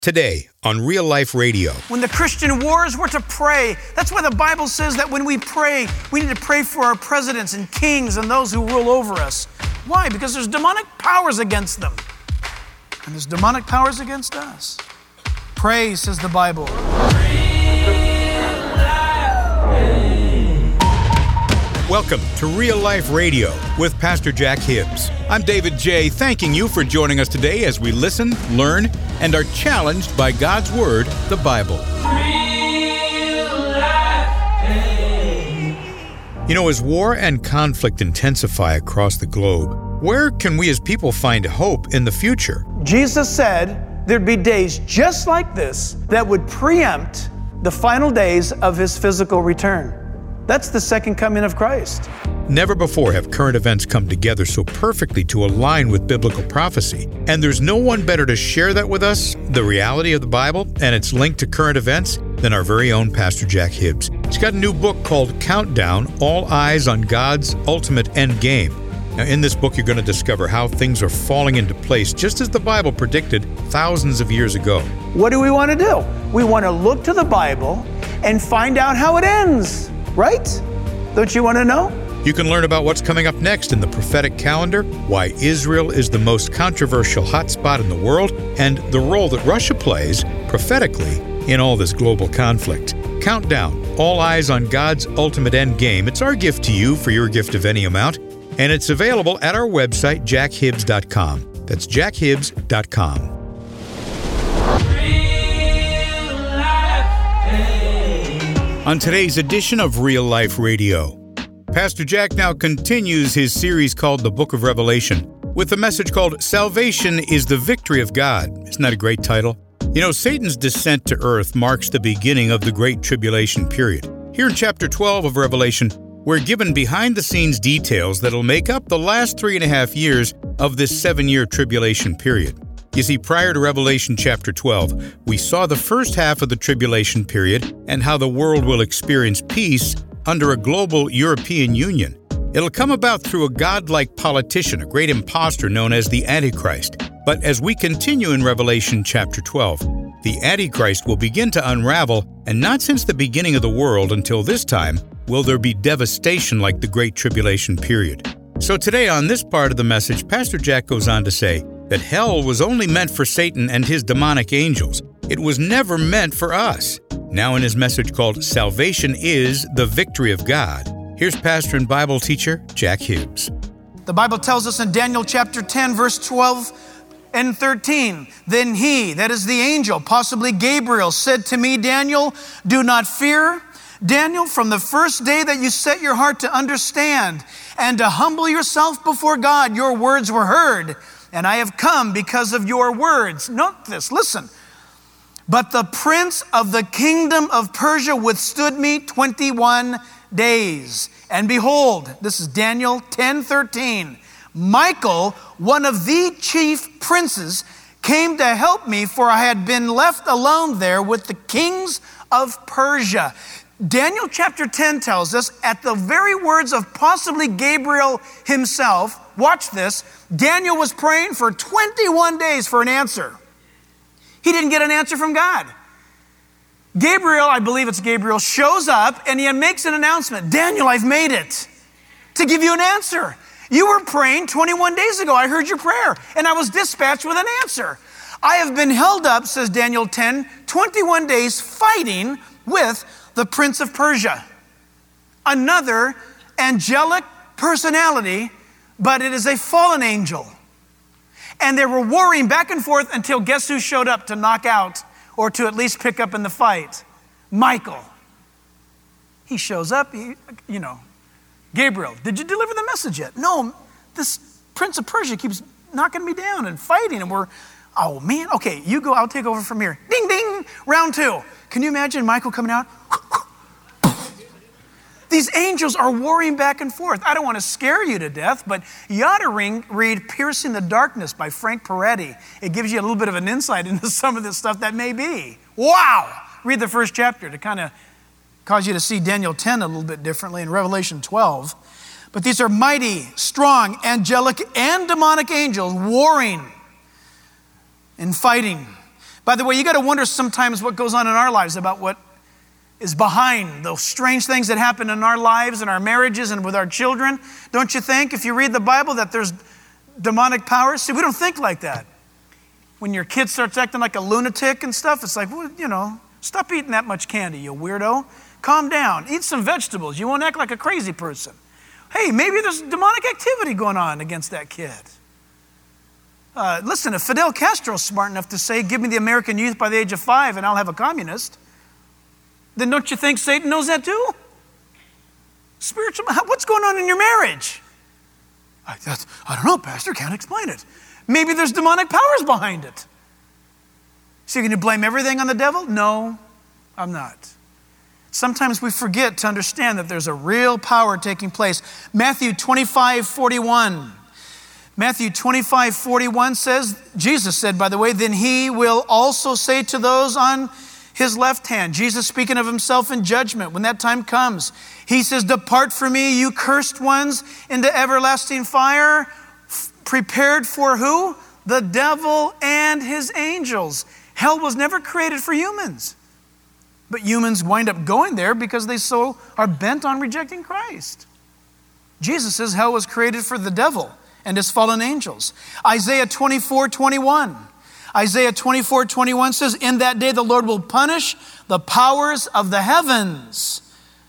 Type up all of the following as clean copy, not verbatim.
Today on Real Life Radio. When the Christian wars, we're to pray. That's why the Bible says that when we pray, we need to pray for our presidents and kings and those who rule over us. Why? Because there's demonic powers against them. And there's demonic powers against us. Pray, says the Bible. Welcome to Real Life Radio with Pastor Jack Hibbs. I'm David J., thanking you for joining us today as we listen, learn, and are challenged by God's Word, the Bible. You know, as war and conflict intensify across the globe, where can we as people find hope in the future? Jesus said there'd be days just like this that would preempt the final days of His physical return. That's the second coming of Christ. Never before have current events come together so perfectly to align with biblical prophecy. And there's no one better to share that with us, the reality of the Bible and its link to current events, than our very own Pastor Jack Hibbs. He's got a new book called Countdown, All Eyes on God's Ultimate End Game. Now, in this book, you're going to discover how things are falling into place, just as the Bible predicted thousands of years ago. What do we want to do? We want to look to the Bible and find out how it ends. Right? Don't you want to know? You can learn about what's coming up next in the prophetic calendar, why Israel is the most controversial hotspot in the world, and the role that Russia plays prophetically in all this global conflict. Countdown, All Eyes on God's Ultimate End Game. It's our gift to you for your gift of any amount, and it's available at our website, jackhibbs.com. That's jackhibbs.com. On today's edition of Real Life Radio, Pastor Jack now continues his series called The Book of Revelation with a message called Salvation is the Victory of God. Isn't that a great title? You know, Satan's descent to earth marks the beginning of the Great Tribulation period. Here in chapter 12 of Revelation, we're given behind-the-scenes details that'll make up the last 3.5 years of this 7-year tribulation period. You see, prior to Revelation chapter 12, we saw the first half of the tribulation period and how the world will experience peace under a global European Union. It'll come about through a godlike politician, a great imposter known as the Antichrist. But as we continue in Revelation chapter 12, the Antichrist will begin to unravel, and not since the beginning of the world until this time will there be devastation like the Great Tribulation period. So today on this part of the message, Pastor Jack goes on to say that hell was only meant for Satan and his demonic angels. It was never meant for us. Now in his message called Salvation is the Victory of God, here's pastor and Bible teacher Jack Hibbs. The Bible tells us in Daniel chapter 10, verse 12 and 13, then he, that is the angel, possibly Gabriel, said to me, Daniel, do not fear. Daniel, from the first day that you set your heart to understand and to humble yourself before God, your words were heard. And I have come because of your words. Note this, listen. But the prince of the kingdom of Persia withstood me 21 days. And behold, this is Daniel 10:13. Michael, one of the chief princes, came to help me, for I had been left alone there with the kings of Persia. Daniel chapter 10 tells us, at the very words of possibly Gabriel himself, watch this, Daniel was praying for 21 days for an answer. He didn't get an answer from God. Gabriel, I believe it's Gabriel, shows up and he makes an announcement. Daniel, I've made it to give you an answer. You were praying 21 days ago. I heard your prayer and I was dispatched with an answer. I have been held up, says Daniel 10, 21 days fighting with the prince of Persia. Another angelic personality, but it is a fallen angel. And they were warring back and forth until guess who showed up to knock out or to at least pick up in the fight? Michael. He shows up, Gabriel, did you deliver the message yet? No, this prince of Persia keeps knocking me down and fighting, and oh man, okay, you go, I'll take over from here. Ding, ding, round 2. Can you imagine Michael coming out? These angels are warring back and forth. I don't want to scare you to death, but you ought to read Piercing the Darkness by Frank Peretti. It gives you a little bit of an insight into some of this stuff that may be. Wow! Read the first chapter to kind of cause you to see Daniel 10 a little bit differently in Revelation 12. But these are mighty, strong, angelic, and demonic angels warring and fighting. By the way, you got to wonder sometimes what goes on in our lives about what is behind those strange things that happen in our lives and our marriages and with our children. Don't you think, if you read the Bible, that there's demonic powers? See, we don't think like that. When your kid starts acting like a lunatic and stuff, it's like, well, stop eating that much candy, you weirdo. Calm down. Eat some vegetables. You won't act like a crazy person. Hey, maybe there's demonic activity going on against that kid. Listen, if Fidel Castro's smart enough to say, give me the American youth by the age of 5 and I'll have a communist, then don't you think Satan knows that too? Spiritual, what's going on in your marriage? I don't know, Pastor, can't explain it. Maybe there's demonic powers behind it. So you're going to blame everything on the devil? No, I'm not. Sometimes we forget to understand that there's a real power taking place. Matthew 25:41. Matthew 25:41 says, Jesus said, by the way, then he will also say to those on his left hand, Jesus speaking of himself in judgment, when that time comes, he says, depart from me, you cursed ones, into everlasting fire, prepared for who? The devil and his angels. Hell was never created for humans. But humans wind up going there because they so are bent on rejecting Christ. Jesus says hell was created for the devil and his fallen angels. Isaiah 24:21. Isaiah 24:21 says, in that day the Lord will punish the powers of the heavens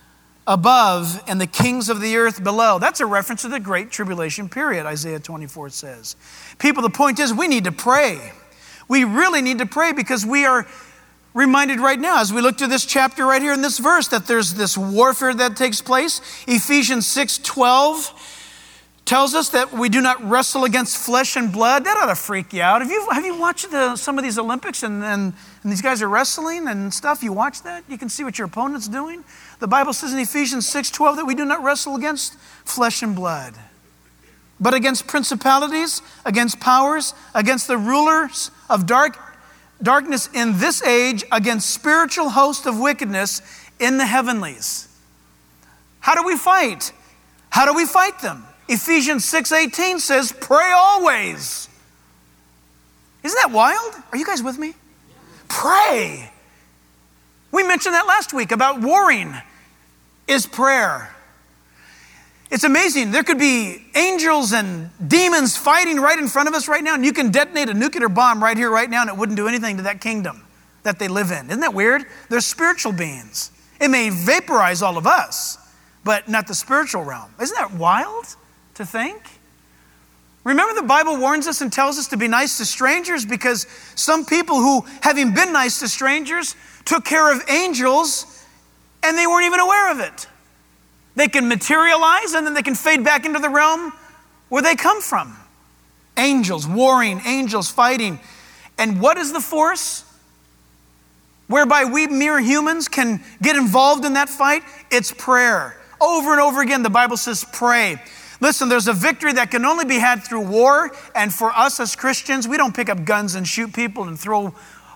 above and the kings of the earth below. That's a reference to the Great Tribulation period, Isaiah 24 says. People, the point is we need to pray. We really need to pray because we are reminded right now as we look to this chapter right here in this verse that there's this warfare that takes place. Ephesians 6:12 tells us that we do not wrestle against flesh and blood. That ought to freak you out. Have you watched some of these Olympics and these guys are wrestling and stuff? You watch that? You can see what your opponent's doing. The Bible says in Ephesians 6:12 that we do not wrestle against flesh and blood, but against principalities, against powers, against the rulers of darkness in this age, against spiritual hosts of wickedness in the heavenlies. How do we fight? How do we fight them? Ephesians 6:18 says, pray always. Isn't that wild? Are you guys with me? Pray. We mentioned that last week about warring is prayer. It's amazing. There could be angels and demons fighting right in front of us right now, and you can detonate a nuclear bomb right here, right now, and it wouldn't do anything to that kingdom that they live in. Isn't that weird? They're spiritual beings. It may vaporize all of us, but not the spiritual realm. Isn't that wild to think? Remember, the Bible warns us and tells us to be nice to strangers because some people who, having been nice to strangers, took care of angels and they weren't even aware of it. They can materialize and then they can fade back into the realm where they come from. Angels, warring, angels fighting. And what is the force whereby we mere humans can get involved in that fight? It's prayer. Over and over again, the Bible says pray. Listen, there's a victory that can only be had through war. And for us as Christians, we don't pick up guns and shoot people and throw,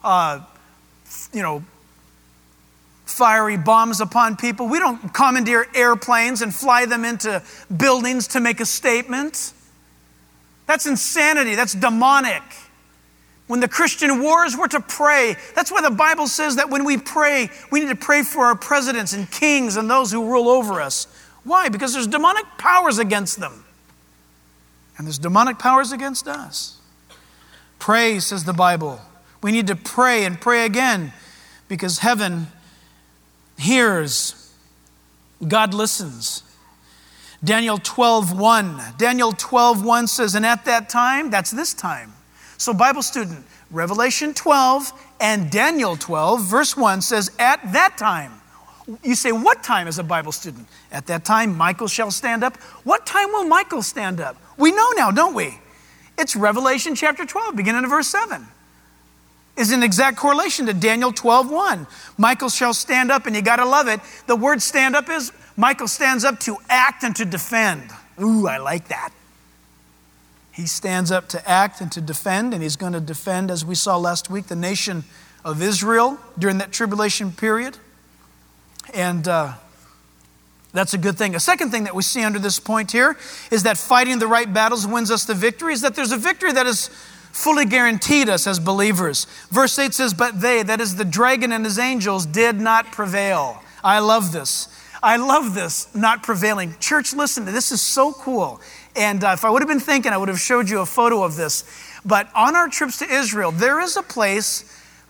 fiery bombs upon people. We don't commandeer airplanes and fly them into buildings to make a statement. That's insanity. That's demonic. When the Christian wars, we're to pray. That's why the Bible says that when we pray, we need to pray for our presidents and kings and those who rule over us. Why? Because there's demonic powers against them. And there's demonic powers against us. Pray, says the Bible. We need to pray and pray again because heaven hears. God listens. Daniel 12:1. Daniel 12:1 says, and at that time, that's this time. So Bible student, Revelation 12 and Daniel 12, verse 1 says, at that time. You say, what time as a Bible student? At that time, Michael shall stand up. What time will Michael stand up? We know now, don't we? It's Revelation chapter 12, beginning of verse 7. Is in exact correlation to Daniel 12:1. Michael shall stand up, and you got to love it. The word stand up is Michael stands up to act and to defend. Ooh, I like that. He stands up to act and to defend, and he's going to defend, as we saw last week, the nation of Israel during that tribulation period. And that's a good thing. A second thing that we see under this point here is that fighting the right battles wins us the victory, is that there's a victory that is fully guaranteed us as believers. Verse 8 says, but they, that is the dragon and his angels, did not prevail. I love this. I love this, not prevailing. Church, listen, this is so cool. And if I would have been thinking, I would have showed you a photo of this. But on our trips to Israel, there is a place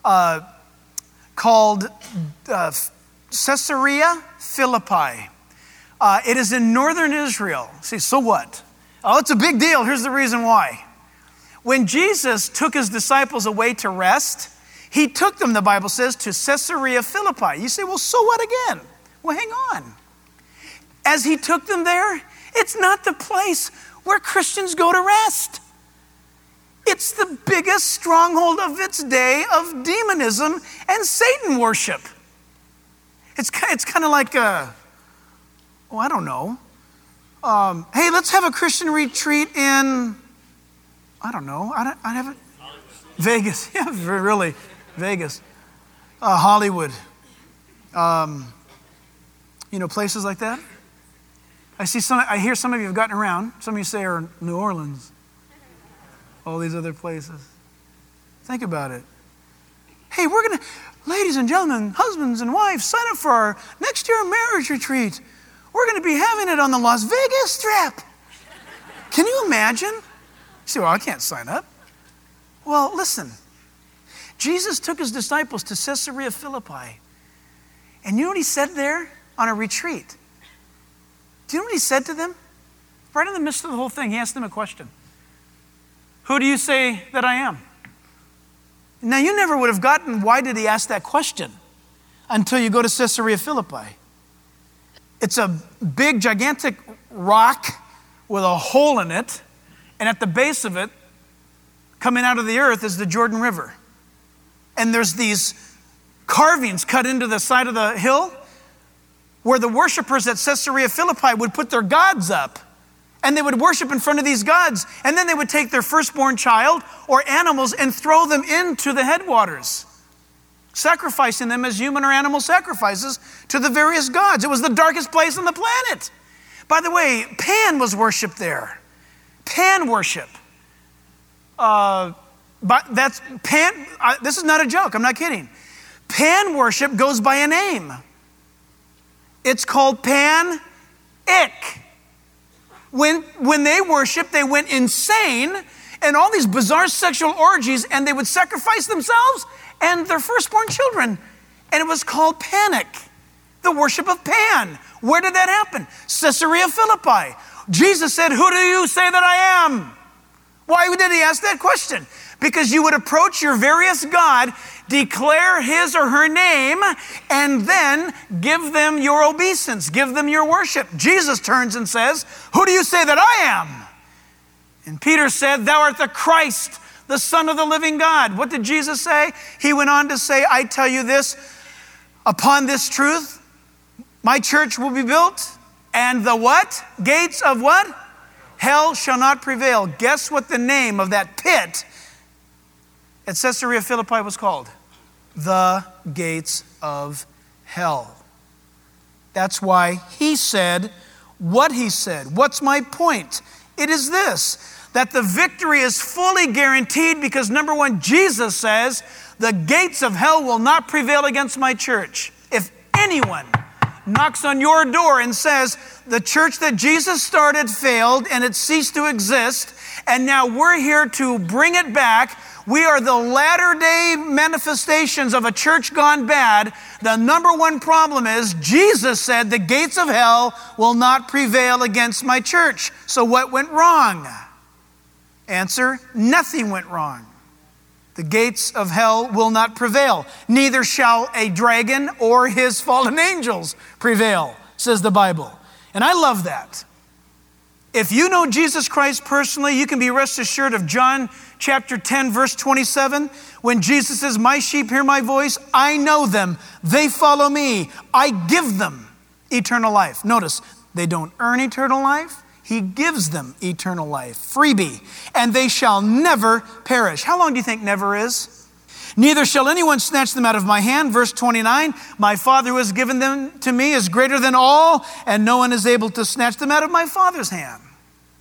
called Caesarea Philippi. It is in northern Israel. See, so what? Oh, it's a big deal. Here's the reason why. When Jesus took his disciples away to rest, he took them, the Bible says, to Caesarea Philippi. You say, well, so what again? Well, hang on. As he took them there, it's not the place where Christians go to rest. It's the biggest stronghold of its day of demonism and Satan worship. It's kind of like I don't know. Hey, let's have a Christian retreat in, I don't know. I have it. Vegas. Yeah, really. Vegas. Hollywood. Places like that. I hear some of you have gotten around. Some of you say are New Orleans. All these other places. Think about it. Hey, ladies and gentlemen, husbands and wives, sign up for our next year marriage retreat. We're going to be having it on the Las Vegas Strip. Can you imagine? You say, well, I can't sign up. Well, listen. Jesus took his disciples to Caesarea Philippi. And you know what he said there on a retreat? Do you know what he said to them? Right in the midst of the whole thing, he asked them a question. Who do you say that I am? Now, you never would have gotten why did he ask that question until you go to Caesarea Philippi. It's a big, gigantic rock with a hole in it, and at the base of it, coming out of the earth, is the Jordan River. And there's these carvings cut into the side of the hill where the worshipers at Caesarea Philippi would put their gods up. And they would worship in front of these gods. And then they would take their firstborn child or animals and throw them into the headwaters, sacrificing them as human or animal sacrifices to the various gods. It was the darkest place on the planet. By the way, Pan was worshipped there. Pan worship. But that's Pan. This is not a joke. I'm not kidding. Pan worship goes by a name. It's called Pan-Ik. When they worshiped, they went insane and all these bizarre sexual orgies, and they would sacrifice themselves and their firstborn children. And it was called Panic, the worship of Pan. Where did that happen? Caesarea Philippi. Jesus said, who do you say that I am? Why did he ask that question? Because you would approach your various god, declare his or her name, and then give them your obeisance, give them your worship. Jesus turns and says, who do you say that I am? And Peter said, thou art the Christ, the Son of the living God. What did Jesus say? He went on to say, I tell you this, upon this truth, my church will be built, and the what? Gates of what? Hell shall not prevail. Guess what the name of that pit at Caesarea Philippi was called? The gates of hell. That's why he said what he said. What's my point? It is this, that the victory is fully guaranteed because number one, Jesus says, the gates of hell will not prevail against my church. If anyone knocks on your door and says, the church that Jesus started failed and it ceased to exist, and now we're here to bring it back. We are the latter-day manifestations of a church gone bad. The number one problem is Jesus said the gates of hell will not prevail against my church. So what went wrong? Answer, nothing went wrong. The gates of hell will not prevail. Neither shall a dragon or his fallen angels prevail, says the Bible. And I love that. If you know Jesus Christ personally, you can be rest assured of John chapter 10, verse 27, when Jesus says, my sheep hear my voice, I know them, they follow me, I give them eternal life. Notice, they don't earn eternal life, he gives them eternal life, freebie, and they shall never perish. How long do you think never is? Neither shall anyone snatch them out of my hand. Verse 29, my Father who has given them to me is greater than all, and no one is able to snatch them out of my Father's hand.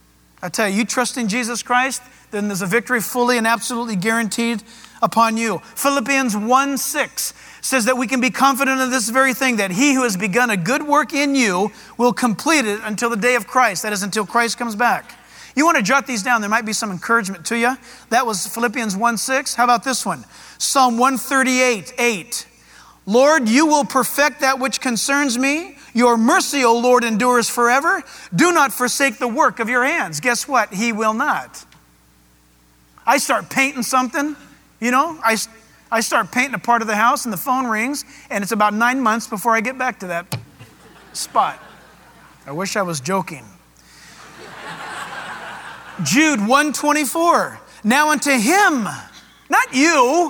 I tell you, you trust in Jesus Christ, then there's a victory fully and absolutely guaranteed upon you. Philippians 1:6 says that we can be confident of this very thing, that he who has begun a good work in you will complete it until the day of Christ. That is, until Christ comes back. You want to jot these down. There might be some encouragement to you. That was Philippians 1:6. How about this one? Psalm 138:8. Lord, you will perfect that which concerns me. Your mercy, O Lord, endures forever. Do not forsake the work of your hands. Guess what? He will not. I start painting something, I start painting a part of the house and the phone rings, and it's about 9 months before I get back to that spot. I wish I was joking. Jude 1:24. Now unto him, not you,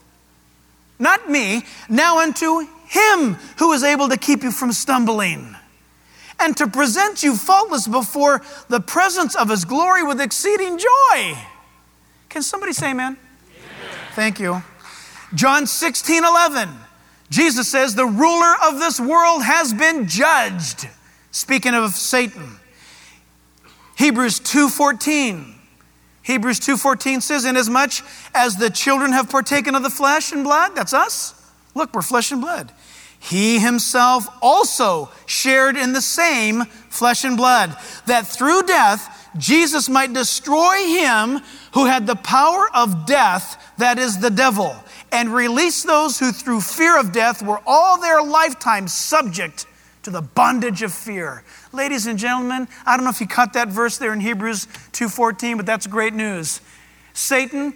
not me, now unto him who is able to keep you from stumbling and to present you faultless before the presence of his glory with exceeding joy. Can somebody say amen? Amen. Thank you. John 16:11. Jesus says, the ruler of this world has been judged. Speaking of Satan. Hebrews 2:14. Hebrews 2:14 says, inasmuch as the children have partaken of the flesh and blood, that's us. Look, we're flesh and blood. He himself also shared in the same flesh and blood, that through death Jesus might destroy him who had the power of death, that is the devil, and release those who through fear of death were all their lifetime subject to the bondage of fear. Ladies and gentlemen, I don't know if you caught that verse there in Hebrews 2:14, but that's great news. Satan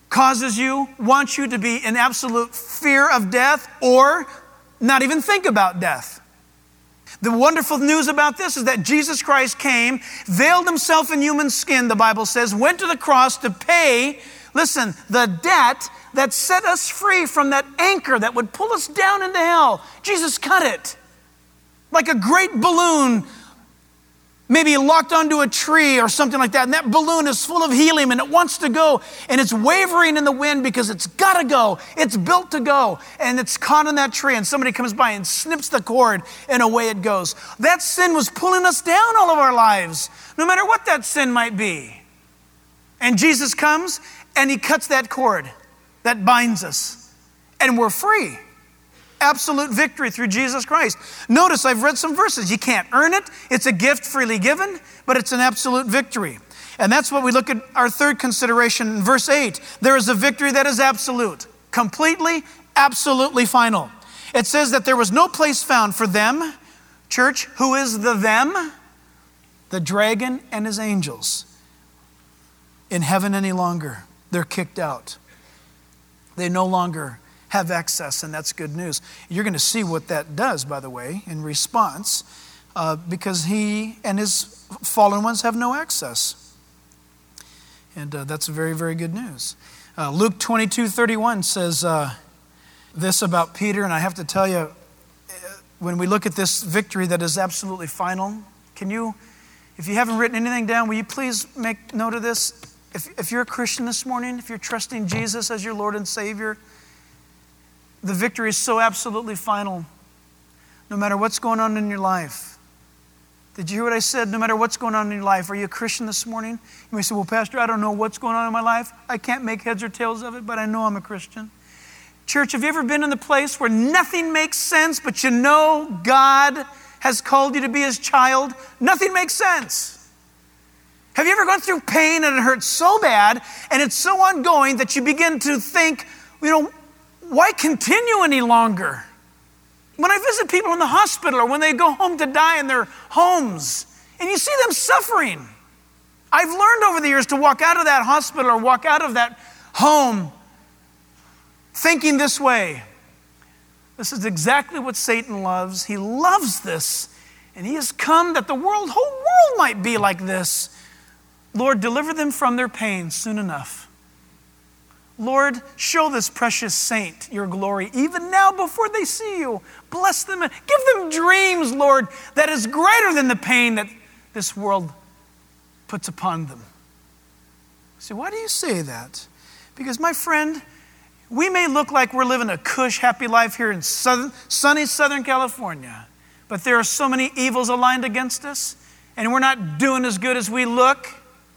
wants you to be in absolute fear of death or not even think about death. The wonderful news about this is that Jesus Christ came, veiled himself in human skin, the Bible says, went to the cross to pay, listen, the debt that set us free from that anchor that would pull us down into hell. Jesus cut it like a great balloon, maybe locked onto a tree or something like that. And that balloon is full of helium and it wants to go. And it's wavering in the wind because it's got to go. It's built to go. And it's caught in that tree and somebody comes by and snips the cord and away it goes. That sin was pulling us down all of our lives, no matter what that sin might be. And Jesus comes and he cuts that cord that binds us. And we're free. Absolute victory through Jesus Christ. Notice I've read some verses. You can't earn it. It's a gift freely given, but it's an absolute victory. And that's what we look at our third consideration in verse 8. There is a victory that is absolute, completely, absolutely final. It says that there was no place found for them, church, who is the them? The dragon and his angels in heaven any longer. They're kicked out. They no longer have access, and that's good news. You're going to see what that does, by the way, in response, because he and his fallen ones have no access. And that's very, very good news. Luke 22:31 says this about Peter, and I have to tell you, when we look at this victory that is absolutely final, if you haven't written anything down, will you please make note of this? If you're a Christian this morning, if you're trusting Jesus as your Lord and Savior, the victory is so absolutely final, no matter what's going on in your life. Did you hear what I said? No matter what's going on in your life. Are you a Christian this morning? You may say, well, Pastor, I don't know what's going on in my life. I can't make heads or tails of it, but I know I'm a Christian. Church, have you ever been in the place where nothing makes sense, but you know God has called you to be his child? Nothing makes sense. Have you ever gone through pain and it hurts so bad and it's so ongoing that you begin to think, why continue any longer? When I visit people in the hospital or when they go home to die in their homes and you see them suffering, I've learned over the years to walk out of that hospital or walk out of that home thinking this way. This is exactly what Satan loves. He loves this, and he has come that the whole world might be like this. Lord, deliver them from their pain soon enough. Lord, show this precious saint your glory, even now before they see you. Bless them and give them dreams, Lord, that is greater than the pain that this world puts upon them. See, why do you say that? Because, my friend, we may look like we're living a cush, happy life here in sunny Southern California, but there are so many evils aligned against us, and we're not doing as good as we look.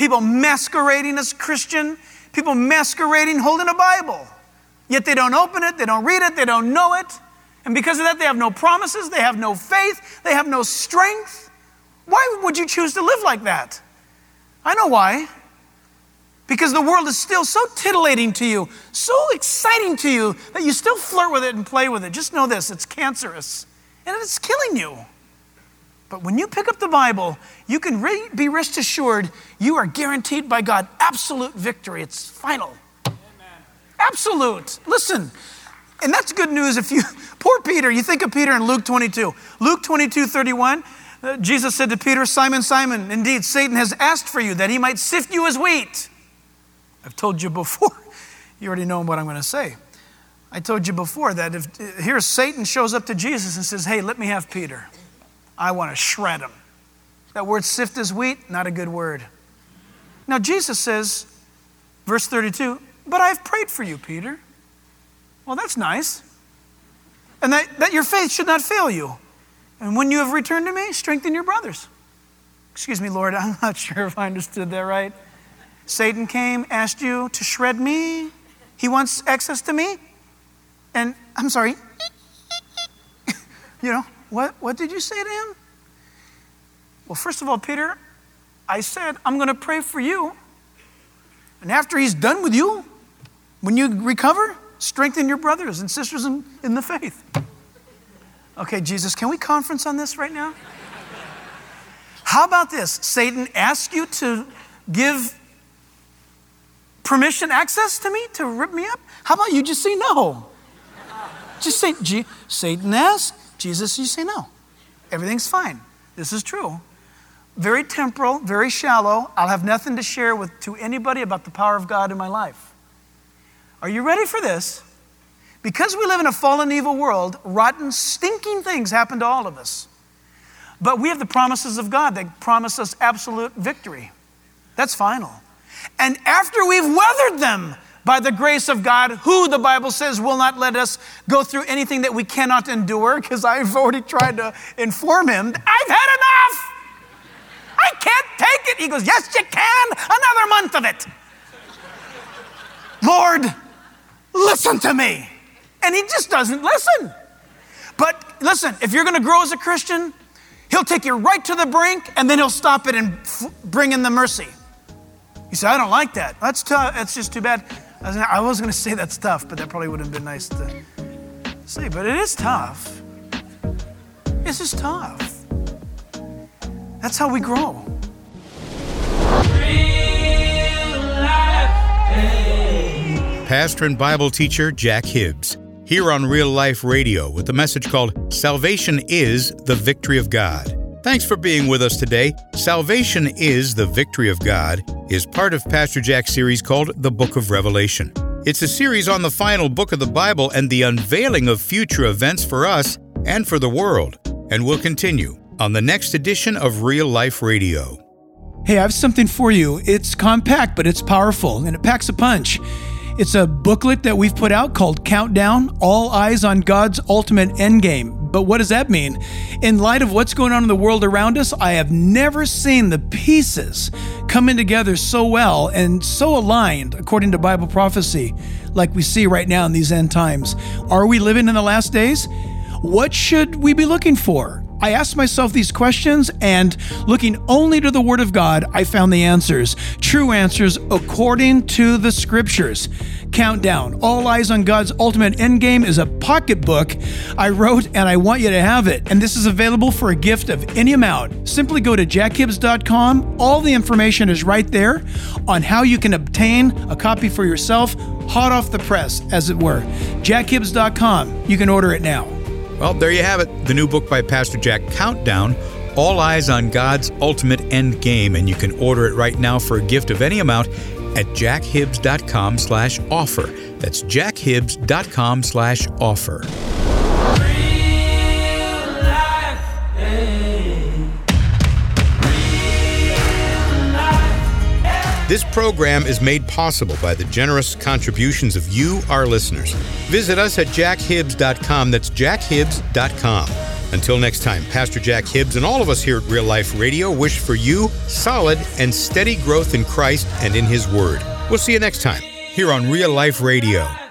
people masquerading as Christian, people masquerading holding a Bible. Yet they don't open it, they don't read it, they don't know it. And because of that, they have no promises, they have no faith, they have no strength. Why would you choose to live like that? I know why. Because the world is still so titillating to you, so exciting to you, that you still flirt with it and play with it. Just know this, it's cancerous, and it's killing you. But when you pick up the Bible, you can be rest assured you are guaranteed by God absolute victory. It's final. Amen. Absolute. Listen, and that's good news if you, poor Peter, you think of Peter in Luke 22. Luke 22:31, Jesus said to Peter, Simon, Simon, indeed Satan has asked for you that he might sift you as wheat. I've told you before, you already know what I'm going to say. I told you before that if here Satan shows up to Jesus and says, hey, let me have Peter. I want to shred him. That word sift as wheat, not a good word. Now Jesus says, verse 32, but I've prayed for you, Peter. Well, that's nice. And that your faith should not fail you. And when you have returned to me, strengthen your brothers. Excuse me, Lord, I'm not sure if I understood that right. Satan came, asked you to shred me. He wants access to me. And I'm sorry. What did you say to him? Well, first of all, Peter, I said, I'm going to pray for you. And after he's done with you, when you recover, strengthen your brothers and sisters in the faith. Okay, Jesus, can we conference on this right now? How about this? Satan asked you to give permission, access to me, to rip me up? How about you just say no? Just say, Satan asked, Jesus, you say no. Everything's fine. This is true. Very temporal, very shallow. I'll have nothing to share to anybody about the power of God in my life. Are you ready for this? Because we live in a fallen, evil world, rotten, stinking things happen to all of us. But we have the promises of God that promise us absolute victory. That's final. And after we've weathered them by the grace of God, who the Bible says will not let us go through anything that we cannot endure, because I've already tried to inform him, I've had enough. I can't take it. He goes, yes, you can. Another month of it. Lord, listen to me. And he just doesn't listen. But listen, if you're going to grow as a Christian, he'll take you right to the brink, and then he'll stop it and bring in the mercy. You say, I don't like that. That's tough. That's just too bad. I was going to say that's tough, but that probably would have been nice to say. But it is tough. It's just tough. That's how we grow. Pastor and Bible teacher Jack Hibbs, here on Real Life Radio with a message called Salvation is the Victory of God. Thanks for being with us today. Salvation is the Victory of God is part of Pastor Jack's series called The Book of Revelation. It's a series on the final book of the Bible and the unveiling of future events for us and for the world. And we'll continue on the next edition of Real Life Radio. Hey, I have something for you. It's compact, but it's powerful, and it packs a punch. It's a booklet that we've put out called Countdown, All Eyes on God's Ultimate Endgame. But what does that mean? In light of what's going on in the world around us, I have never seen the pieces coming together so well and so aligned according to Bible prophecy like we see right now in these end times. Are we living in the last days? What should we be looking for? I asked myself these questions, and looking only to the Word of God, I found the answers. True answers according to the Scriptures. Countdown, All Eyes on God's Ultimate Endgame is a pocketbook I wrote, and I want you to have it. And this is available for a gift of any amount. Simply go to jackhibbs.com. All the information is right there on how you can obtain a copy for yourself, hot off the press, as it were. jackhibbs.com. You can order it now. Well, there you have it, the new book by Pastor Jack, Countdown, All Eyes on God's Ultimate End Game, and you can order it right now for a gift of any amount at jackhibbs.com/offer. That's jackhibbs.com/offer. This program is made possible by the generous contributions of you, our listeners. Visit us at jackhibbs.com. That's jackhibbs.com. Until next time, Pastor Jack Hibbs and all of us here at Real Life Radio wish for you solid and steady growth in Christ and in His Word. We'll see you next time here on Real Life Radio.